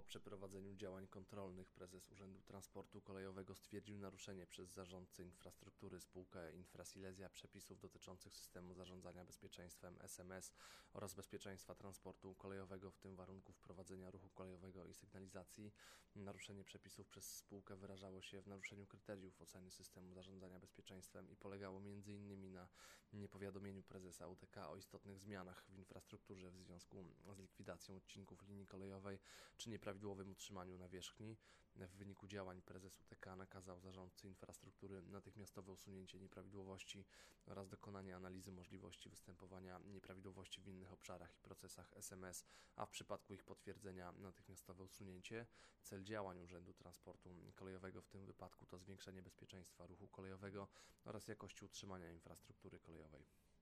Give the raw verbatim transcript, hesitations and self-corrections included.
Po przeprowadzeniu działań kontrolnych prezes Urzędu Transportu Kolejowego stwierdził naruszenie przez zarządcę infrastruktury spółkę Infrasilesia przepisów dotyczących systemu zarządzania bezpieczeństwem S M S oraz bezpieczeństwa transportu kolejowego, w tym warunków prowadzenia ruchu kolejowego i sygnalizacji. Naruszenie przepisów przez spółkę wyrażało się w naruszeniu kryteriów oceny systemu zarządzania bezpieczeństwem i polegało między innymi na niepowiadomieniu prezesa U T K o istotnych zmianach w infrastrukturze w związku z likwidacją odcinków linii kolejowej czy nieprawidłowym utrzymaniu nawierzchni. W wyniku działań prezes U T K nakazał zarządcy infrastruktury natychmiastowe usunięcie nieprawidłowości oraz dokonanie analizy możliwości występowania nieprawidłowości w innych obszarach i procesach S M S, a w przypadku ich potwierdzenia natychmiastowe usunięcie. Cel działań Urzędu Transportu Kolejowego w tym wypadku to zwiększenie bezpieczeństwa ruchu kolejowego oraz jakości utrzymania infrastruktury kolejowej.